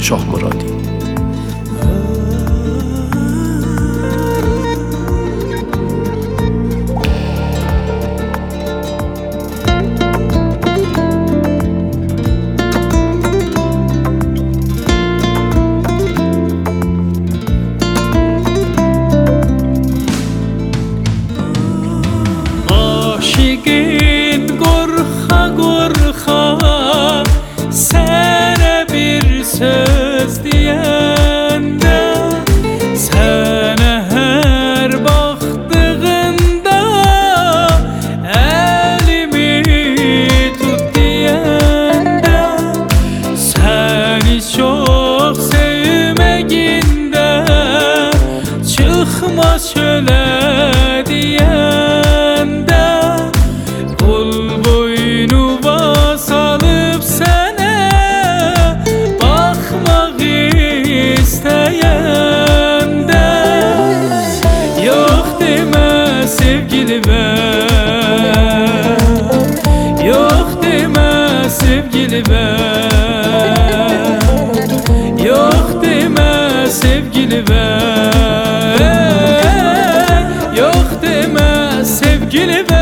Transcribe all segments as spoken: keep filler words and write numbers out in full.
Şahmuradî. Aşıqın qorxa qorxa sənə bir söz deyəndə, sənə hər baxdığında əlimi tut deyəndə, səni çox sevməyində çıxma çölə deyəndə, qul boynuva salıb sənə baxmaq istəyəndə, yox demə sevgilimə, yox demə sevgilimə, yox demə sevgilimə, yox demə sevgilimə.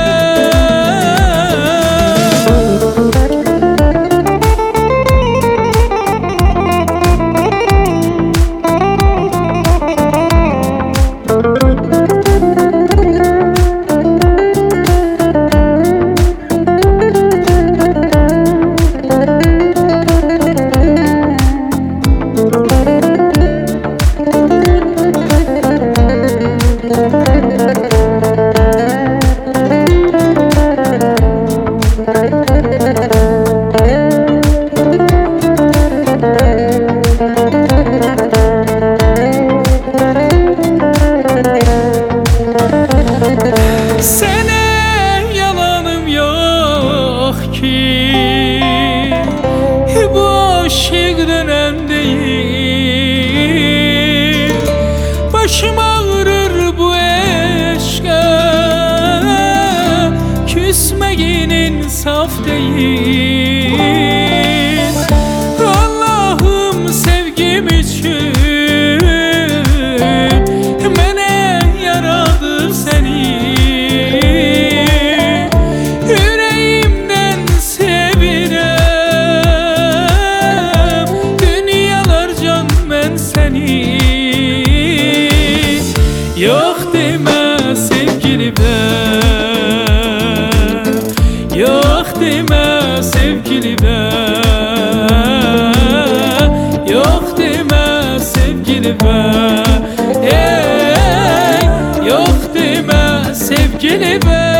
Sənə yalanım yox ki, bu aşıq dönən deyil, başım ağrır bu eşqə, küsməyin insaf deyil. Allah'ım sevgim üçün mənə yaradı səni, ürəyimdən sevirəm dünyalarcan mən səni. Yox demə sevgilimə, yox demə sevgilimə, yox demə sevgilimə, ey, yox demə sevgilimə.